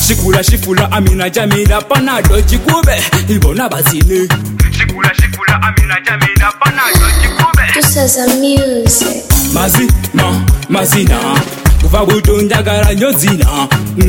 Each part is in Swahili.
Shifula Amina Jamila Panado Chikube Ibona Basile Shifula Amina Jamila Panado Chikube This is a music Mazina Uvabuto Ndagara Nyozina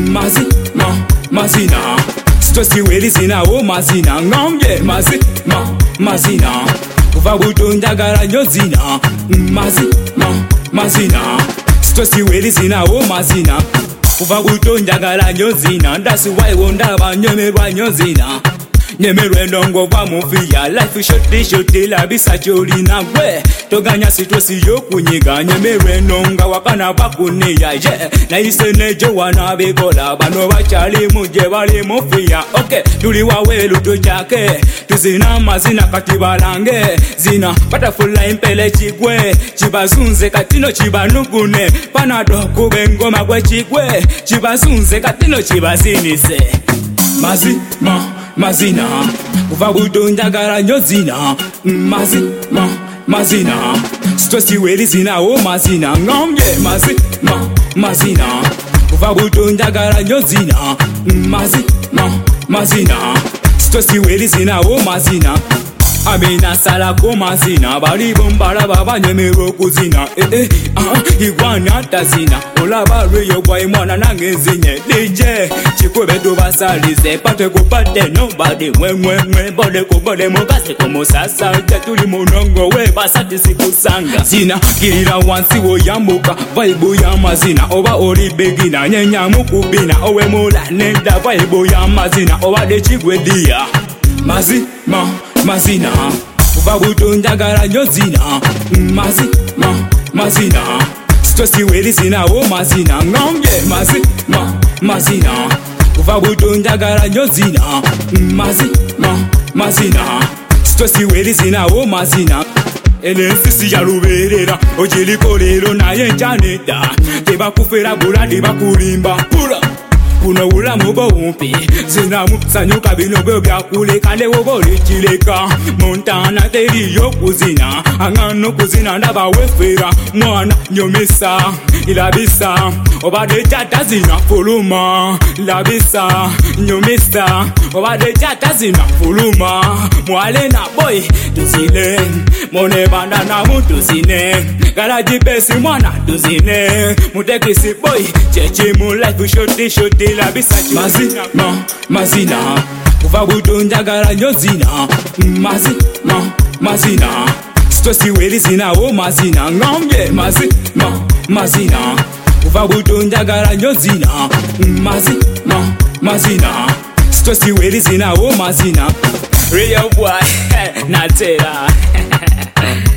Mazina Stosi Weli Zina O Mazina Ngamye Mazina Uvabuto Ndagara Nyozina Mazina Stosi Weli Zina O Mazina Uvabuto Ndagara Nyozina That's why wondaba nyemerwa Nyozina Nyemerwe ndongo kwa mufia Life shoti labisa chori na gwe Toganya sitosi yokunyiga Nyemerwe ndonga wakana bakunia Yeah, na ise nejo wanabekola Bano bachali muje bali mufia Okay, tuli wawelu tuchake Tuzina mazina katibalange Zina, patafula impele chigwe Chibazunze katino chibanugune Panado kubengoma kwe chigwe Chibazunze katino chibazinise Mazina Uvabuto Ndagara Nyozina Mazina Stosi Weli Zina O Mazina Ngamye Mazina Uvabuto Ndagara Nyozina Mazina Stosi Weli Zina O Mazina Amina sala ko mazina bali bombala baba nyemero kuzina igwana tazina olaba reyo boy mwana nangezinye DJ chikobe do basalize pate ko pate nobody mwe bode ko bode mokase ko mosasa tuli monongo we basati sikusanga zina kirira wansi wo yamuka vibe ya mazina oba ori begina nyenya mukubina owe mola nenda vibe ya mazina oba de chigwedia Mazina Uvabuto Ndagara Nyozina Mazina Stosi Weli Zina O Mazina Ngamye Mazina Uvabuto Ndagara Nyozina Mazina Stosi Weli Zina O Mazina Sisi ya ruberera Ojiliko lero na yenjaneta Teba kufera bula teba kulimba Pula Kuno ula mubo umpi Zina sanyuka binogo bya kuleka Lewo chileka Montana teri yo kuzina Angano kuzina ndaba wefera Mwana nyomesa Ilabisa Obade chata zina fuluma Labisa Nyomesa Obade chata zina fuluma Mwale na boy Tuzine Mone banda na mutu zine Garaji besi mwana tuzine Mutekisi boy Cheche mu life shoti labisa Mazina Uvabuto Ndagara Nyozina Mazina Stosi Weli Zina O Mazina Ngamye Mazina Uvabuto Ndagara Nyozina Mazina Stosi Weli Zina O Mazina Real boy Natera